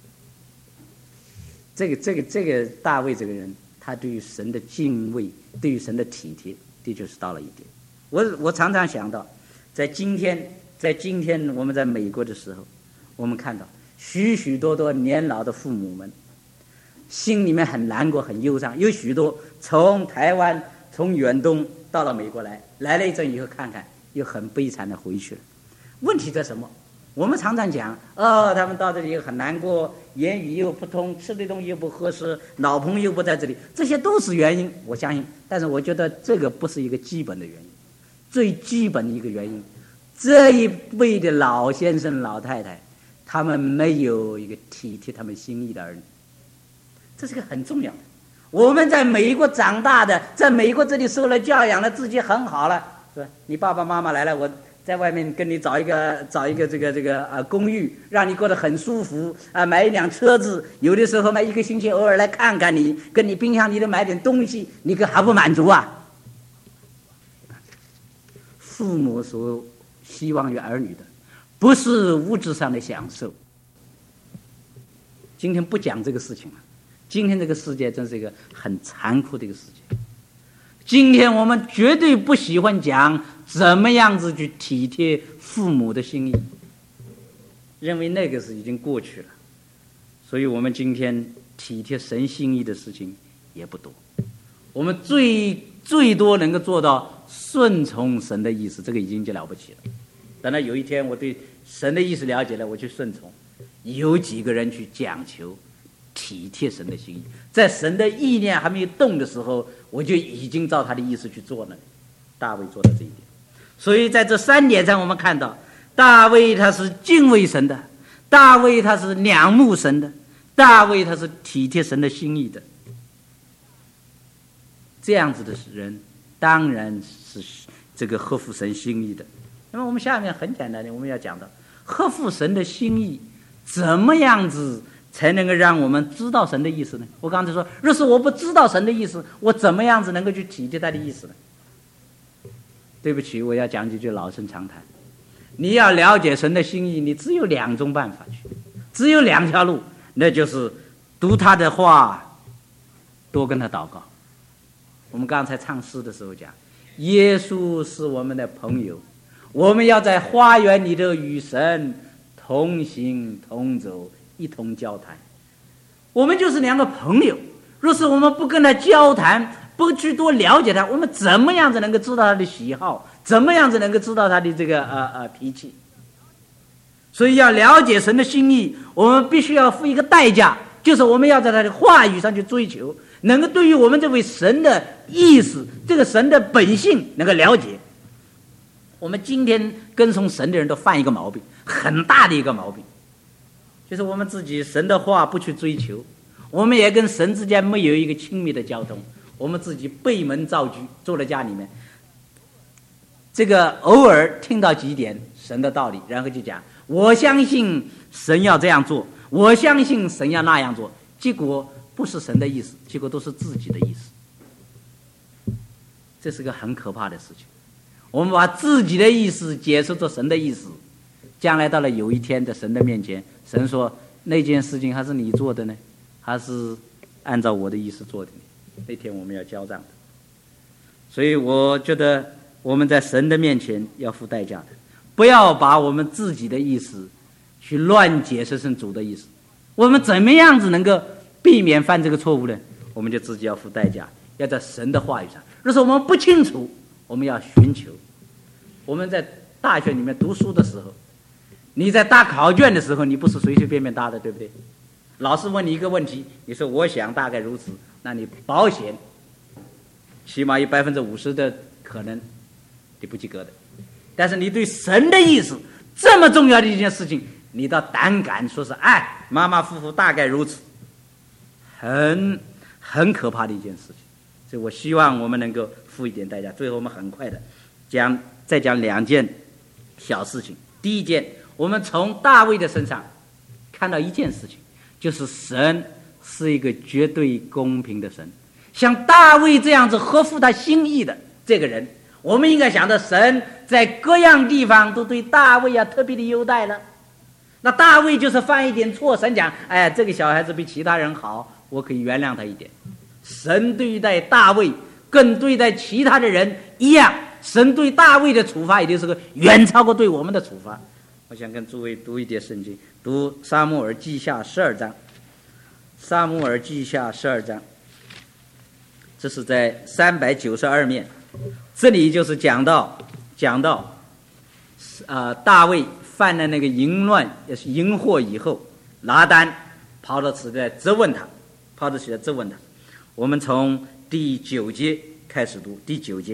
这个大卫这个人，他对于神的敬畏，对于神的体贴，的确是到了一点。我常常想到，在今天我们在美国的时候，我们看到许许多多年老的父母们心里面很难过很忧伤，有许多从台湾从远东到了美国来了一阵以后，看看又很悲惨的回去了。问题在什么？我们常常讲他们到这里又很难过，言语又不通，吃的东西又不合适，老朋友不在这里，这些都是原因，我相信。但是我觉得这个不是一个基本的原因，最基本的一个原因，这一辈的老先生老太太，他们没有一个体贴他们心意的儿女，这是个很重要的。我们在美国长大的，在美国这里受了教养了，自己很好了，是吧？你爸爸妈妈来了，我在外面跟你找一个这个公寓，让你过得很舒服啊，买一辆车子，有的时候1个星期偶尔来看看你，跟你冰箱里头买点东西，你可还不满足啊？父母所希望于儿女的，不是物质上的享受。今天不讲这个事情了。今天这个世界真是一个很残酷的一个世界。今天我们绝对不喜欢讲怎么样子去体贴父母的心意，认为那个是已经过去了。所以我们今天体贴神心意的事情也不多。我们最多能够做到顺从神的意思，这个已经就了不起了。等到有一天我对神的意思了解了，我去顺从。有几个人去讲求体贴神的心意，在神的意念还没有动的时候，我就已经照他的意思去做了。大卫做到这一点。所以在这3点上我们看到，大卫他是敬畏神的，大卫他是仰慕神的，大卫他是体贴神的心意的。这样子的人当然是这个合乎神心意的。那么我们下面很简单的，我们要讲到合乎神的心意怎么样子才能够让我们知道神的意思呢？我刚才说，若是我不知道神的意思，我怎么样子能够去体贴他的意思呢？对不起，我要讲几句老生常谈。你要了解神的心意，你只有2种办法去，只有2条路，那就是读他的话，多跟他祷告。我们刚才唱诗的时候讲，耶稣是我们的朋友，我们要在花园里头与神同行同走，一同交谈。我们就是2个朋友，若是我们不跟他交谈， 不去多了解他，我们怎么样子能够知道他的喜好？怎么样子能够知道他的这个脾气？所以要了解神的心意，我们必须要付一个代价，就是我们要在他的话语上去追求，能够对于我们这位神的意思，这个神的本性能够了解。我们今天跟从神的人都犯一个毛病，很大的一个毛病，就是我们自己神的话不去追求，我们也跟神之间没有一个亲密的交通，我们自己闭门造车，坐在家里面，这个偶尔听到几点神的道理，然后就讲我相信神要这样做，我相信神要那样做，结果不是神的意思，结果都是自己的意思。这是个很可怕的事情。我们把自己的意思解释作神的意思，将来到了有一天在神的面前，神说那件事情还是你做的呢，还是按照我的意思做的呢？那天我们要交账的。所以我觉得我们在神的面前要付代价的，不要把我们自己的意思去乱解释成主的意思。我们怎么样子能够避免犯这个错误呢？我们就自己要付代价，要在神的话语上。若是我们不清楚，我们要寻求。我们在大学里面读书的时候，你在答考卷的时候，你不是随随便便答的，对不对？老师问你一个问题，你说我想大概如此，那你保险起码有50%的可能你不及格的。但是你对神的意思这么重要的一件事情，你倒胆敢说是马马虎虎大概如此，很可怕的一件事情。所以我希望我们能够付一点代价。最后我们很快的再讲2件小事情。第一件，我们从大卫的身上看到一件事情，就是神是一个绝对公平的神。像大卫这样子合乎他心意的这个人，我们应该想到神在各样地方都对大卫特别的优待了。那大卫就是犯一点错，神讲这个小孩子比其他人好，我可以原谅他一点。神对待大卫跟对待其他的人一样，神对大卫的处罚一定是个远超过对我们的处罚。我想跟诸位读一点圣经，读撒母耳记下12章。撒母耳记下12章，这是在392面，这里就是讲到大卫犯了那个淫乱也是淫祸以后，拿单跑到此来责问他。我们从第9节开始读。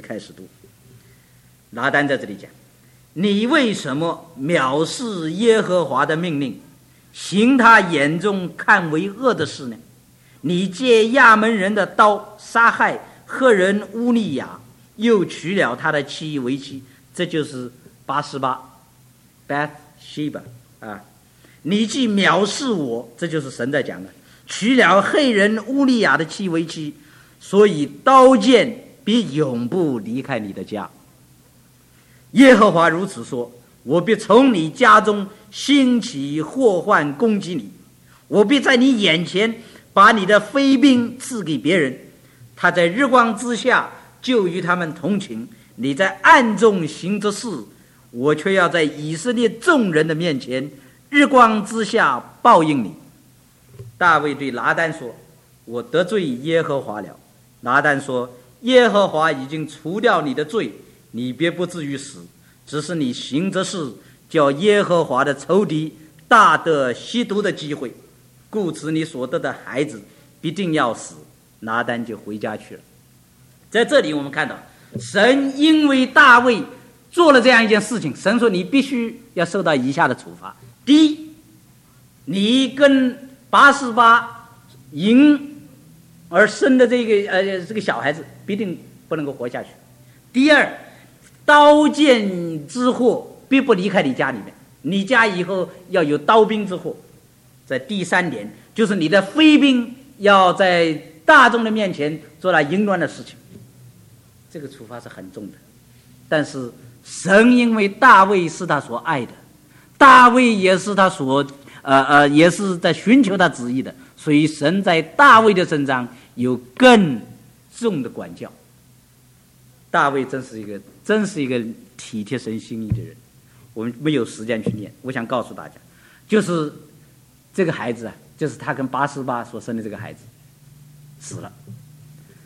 拿单在这里讲，你为什么藐视耶和华的命令，行他眼中看为恶的事呢？你借亚门人的刀杀害赫人乌利亚，又娶了他的妻为妻，这就是88 Bathsheba 你既藐视我，这就是神在讲的，娶了黑人乌利亚的妻为妻，所以刀剑必永不离开你的家。耶和华如此说，我必从你家中兴起祸患攻击你，我必在你眼前把你的飞兵赐给别人，他在日光之下就与他们同寝，你在暗中行这事，我却要在以色列众人的面前日光之下报应你。大卫对拿单说，我得罪耶和华了。拿单说，耶和华已经除掉你的罪，你别不至于死，只是你行这事，叫耶和华的仇敌大得吸毒的机会，故此你所得的孩子必定要死。拿单就回家去了。在这里我们看到，神因为大卫做了这样一件事情，神说你必须要受到以下的处罚。第一，你跟88淫而生的这个小孩子必定不能够活下去。第二，刀剑之祸必不离开你家里面，你家以后要有刀兵之祸。在第三点，就是你的飞兵要在大众的面前做了淫乱的事情，这个处罚是很重的。但是神因为大卫是他所爱的，大卫也是他所也是在寻求他旨意的，所以神在大卫的身上有更重的管教。大卫真是一个体贴神心意的人。我们没有时间去念，我想告诉大家，就是这个孩子就是他跟88所生的这个孩子死了。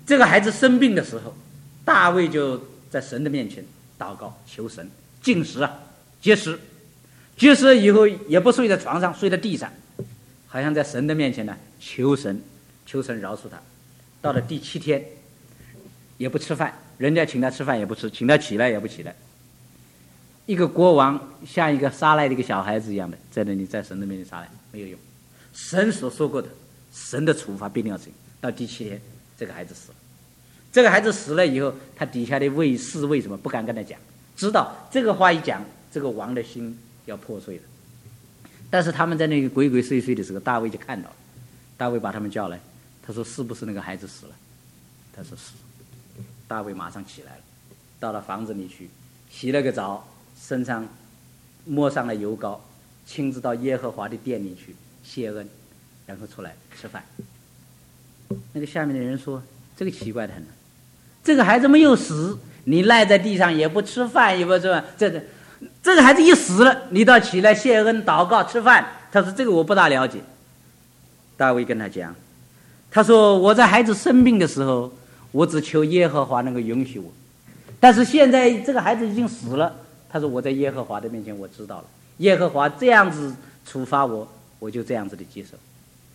这个孩子生病的时候，大卫就在神的面前祷告求神，禁食啊，节食，节食以后也不睡在床上，睡在地上，好像在神的面前呢求神饶恕他。到了第7天也不吃饭，人家请他吃饭也不吃，请他起来也不起来。一个国王像一个撒赖的一个小孩子一样的在那里在神的面前撒赖，没有用。神所说过的，神的处罚必定要行。到第7天，这个孩子死了。这个孩子死了以后，他底下的侍卫什么不敢跟他讲，知道这个话一讲，这个王的心要破碎了。但是他们在那个鬼鬼祟祟的时候，大卫就看到了。大卫把他们叫来，他说：“是不是那个孩子死了？”他说：“是。”大卫马上起来了，到了房子里去，洗了个澡，身上抹上了油膏，亲自到耶和华的殿里去谢恩，然后出来吃饭。那个下面的人说：“这个奇怪的很，这个孩子没有死，你赖在地上也不吃饭，也不是吧？这个孩子一死了，你倒起来谢恩祷告吃饭。”他说：“这个我不大了解。”大卫跟他讲，他说：“我在孩子生病的时候，我只求耶和华能够允许我，但是现在这个孩子已经死了。”他说：“我在耶和华的面前我知道了，耶和华这样子处罚我，我就这样子的接受。”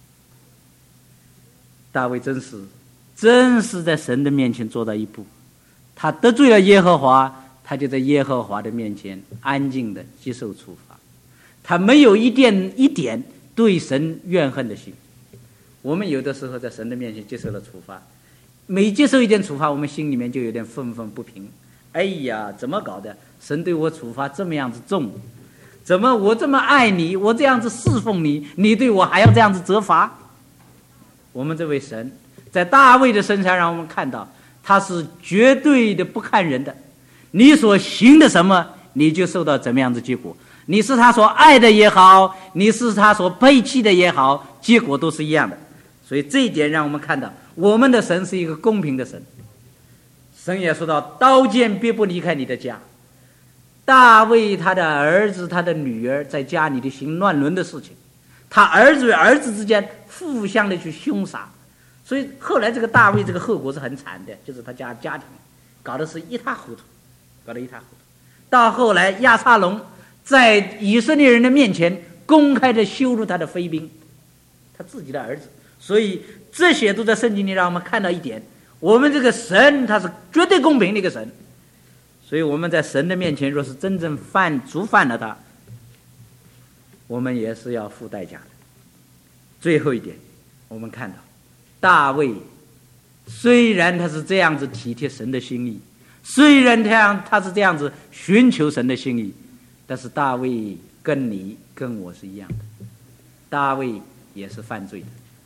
大卫真是在神的面前做到一步，他得罪了耶和华，他就在耶和华的面前安静的接受处罚，他没有一点对神怨恨的心。我们有的时候在神的面前接受了处罚，每接受一点处罚，我们心里面就有点愤愤不平。哎呀，怎么搞的？神对我处罚这么样子重，怎么我这么爱你，我这样子侍奉你，你对我还要这样子责罚？我们这位神在大卫的身上让我们看到，他是绝对的不看人的，你所行的什么，你就受到怎么样的结果。你是他所爱的也好，你是他所背弃的也好，结果都是一样的。所以这一点让我们看到，我们的神是一个公平的神。神也说到，刀剑必不离开你的家。大卫他的儿子他的女儿在家里的行乱伦的事情，他儿子与儿子之间互相的去凶杀，所以后来这个大卫这个后果是很惨的，就是他家庭搞得是一塌糊涂。到后来亚撒龙在以色列人的面前公开的羞辱他的妃嫔，他自己的儿子。所以这些都在圣经里让我们看到一点，我们这个神他是绝对公平的一个神。所以我们在神的面前若是真正触犯了他，我们也是要付代价的。最后一点，我们看到大卫虽然他是这样子体贴神的心意，虽然他是这样子寻求神的心意，但是大卫跟你跟我是一样的，大卫也是犯罪的，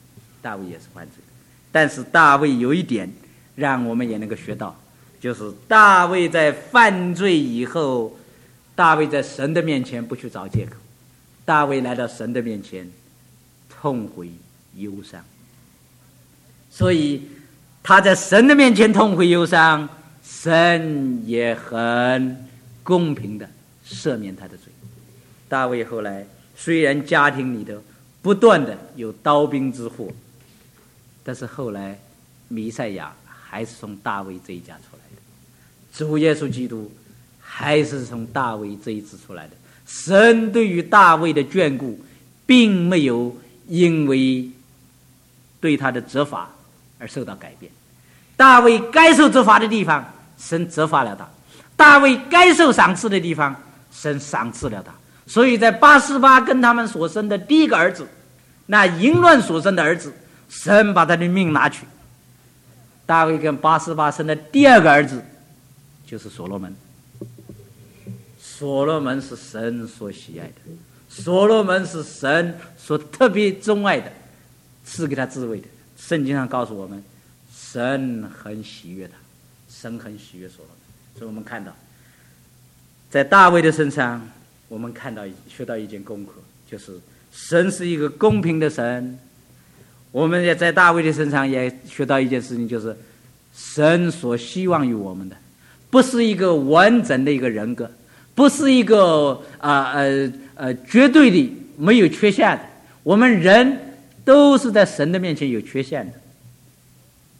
但是大卫有一点让我们也能够学到，就是大卫在犯罪以后，大卫在神的面前不去找借口，大卫来到神的面前痛悔忧伤。所以他在神的面前痛悔忧伤，神也很公平的赦免他的罪。大卫后来虽然家庭里头不断的有刀兵之祸，但是后来弥赛亚还是从大卫这一家出来的，主耶稣基督还是从大卫这一支出来的。神对于大卫的眷顾并没有因为对他的责罚而受到改变。大卫该受责罚的地方，神责罚了他；大卫该受赏赐的地方，神赏赐了他。所以在八十八跟他们所生的第一个儿子，那淫乱所生的儿子，神把他的命拿去。大卫跟八十八生的第二个儿子就是所罗门。所罗门是神所喜爱的，所罗门是神所特别钟爱的，赐给他智慧的。圣经上告诉我们，神很喜悦他，神很喜悦所罗门。所以我们看到在大卫的身上，我们学到一件功课，就是神是一个公平的神。我们也在大卫的身上也学到一件事情，就是神所希望于我们的不是一个完整的一个人格，不是一个绝对的没有缺陷的。我们人都是在神的面前有缺陷的，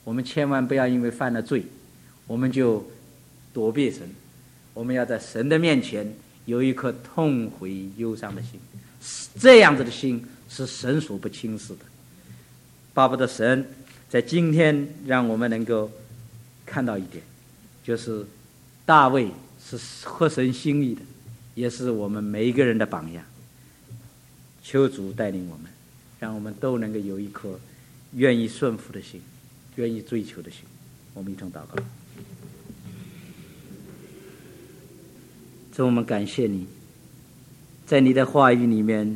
我们千万不要因为犯了罪，我们就躲避神。我们要在神的面前有一颗痛悔忧伤的心，这样子的心是神所不轻视的。巴不得神在今天让我们能够看到一点，就是大卫是合神心意的，也是我们每一个人的榜样。求主带领我们，让我们都能够有一颗愿意顺服的心，愿意追求的心。我们一同祷告。主，我们感谢你，在你的话语里面，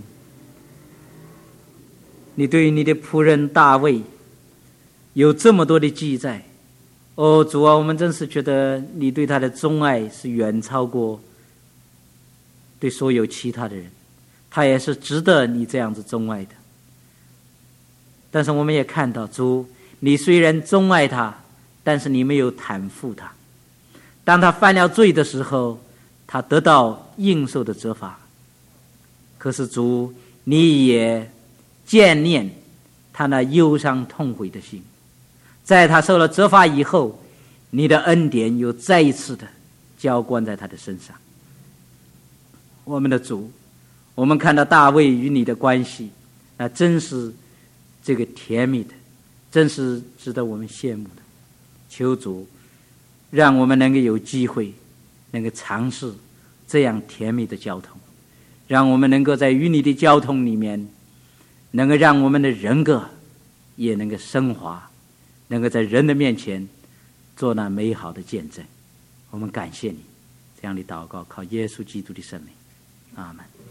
你对于你的仆人大卫有这么多的记载。哦，主啊，我们真是觉得你对他的钟爱是远超过对所有其他的人，他也是值得你这样子钟爱的。但是我们也看到，主，你虽然钟爱他，但是你没有袒护他。当他犯了罪的时候，他得到应受的责罚。可是主，你也眷念他那忧伤痛悔的心，在他受了责罚以后，你的恩典又再一次的浇灌在他的身上。我们的主，我们看到大卫与你的关系，那真是这个甜蜜的，真是值得我们羡慕的。求主让我们能够有机会能够尝试这样甜蜜的交通，让我们能够在与你的交通里面，能够让我们的人格也能够升华，能够在人的面前做那美好的见证。我们感谢你，这样的祷告靠耶稣基督的圣名，阿们。